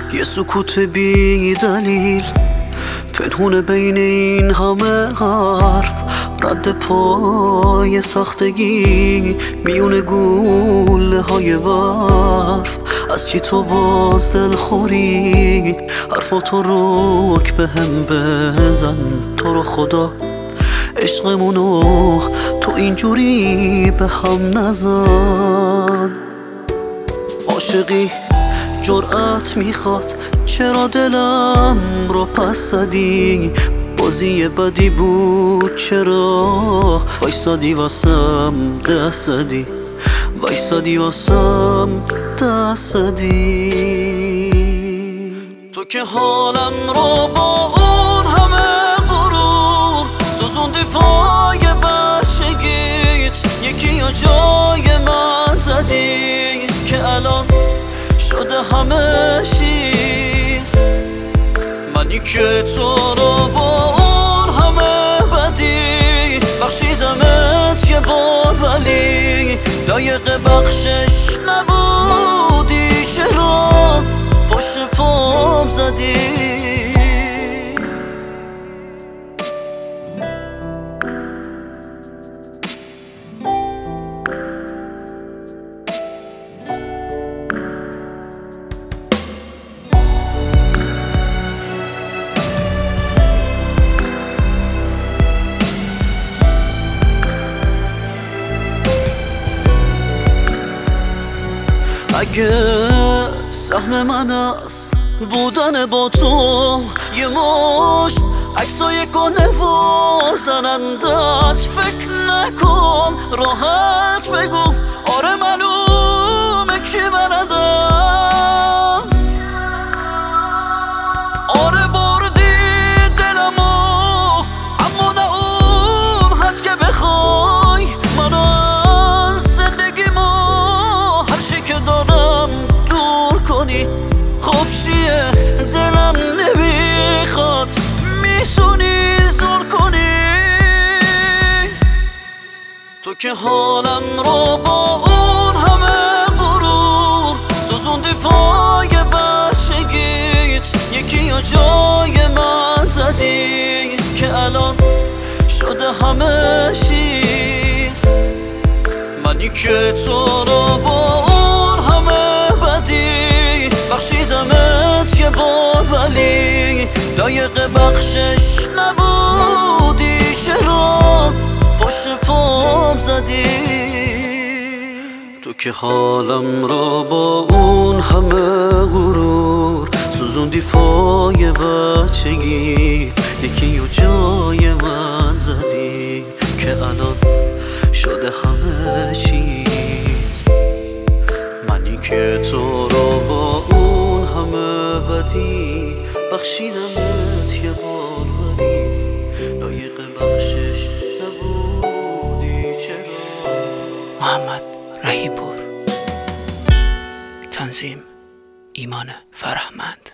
یه سکوت بی دلیل پنهونه بین این همه حرف، رد پای ساختگی میونه گوله های برف. از چی تو باز دل خوری؟ حرفاتو رک به هم بزن. تو رو خدا عشقمونو تو اینجوری به هم نزن. عاشقی جرأت میخواد، چرا دلم رو پس زدی؟ بازی بدی بود، چرا وایسادی واسم دست زدی؟ وایسادی واسم دست زدی. تو که حالم رو با اون همه غرور سوزوندی پای بچگیت، یکی یا جای من زدی که الان شده همه شیت. منی که تو رو با اون همه بدی بخشیدمت یه بار، ولی لایق بخشش نبودی. چرا پشت پام زدی؟ اگه سهم من است بودن با تو، یه مشت عکسای کنه و زنندت، فکر نکن راحت بگو آره معلومه کی برنده است. آره بردی دلمو، اما نه اون حد که بخوای منو از زندگیمو هر چی که دارم دور کنی. خب چیه دلم نمیخواد، میتونی زور کنی. تو که حالم رو با اون همه غرور سوزوندی پای بچگیت، یکی یا جای من زدی که الان شده همه شیت. منی که تو رو با اون همه بدی بخشیدمت یه بار، ولی لایق بخشش نبودی. چرا پشت پام زدی؟ تو که حالم رو با اون همه غرور سوزوندی پای بچگی، یکی یه جای من زدی که الان شده همه چیز. منی که تو رو با اون همه بدی بخشیدمت یه بار، ولی لایق بخشش نبودی. چرا؟ محمد رهیپور، تنظیم ایمان فرهمند.